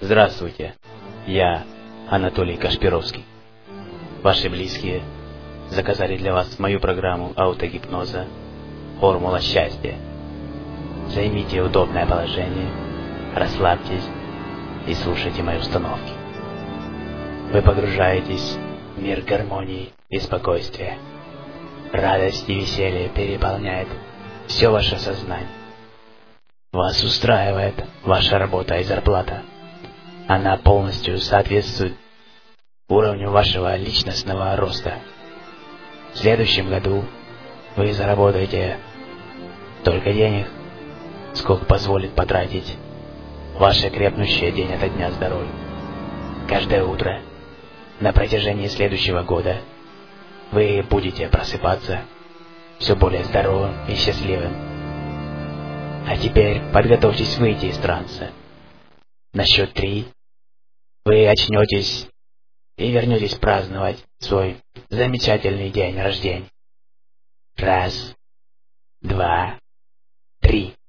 Здравствуйте, я Анатолий Кашпировский. Ваши близкие заказали для вас мою программу аутогипноза «Формула счастья». Займите удобное положение, расслабьтесь и слушайте мои установки. Вы погружаетесь в мир гармонии и спокойствия. Радость и веселье переполняет все ваше сознание. Вас устраивает ваша работа и зарплата. Она полностью соответствует уровню вашего личностного роста. В следующем году вы заработаете столько денег, сколько позволит потратить ваше крепнущее день ото дня здоровье. Каждое утро на протяжении следующего года вы будете просыпаться все более здоровым и счастливым. А теперь подготовьтесь выйти из транса. На счет 3 вы очнетесь и вернетесь праздновать свой замечательный день рождения. 1, 2, 3.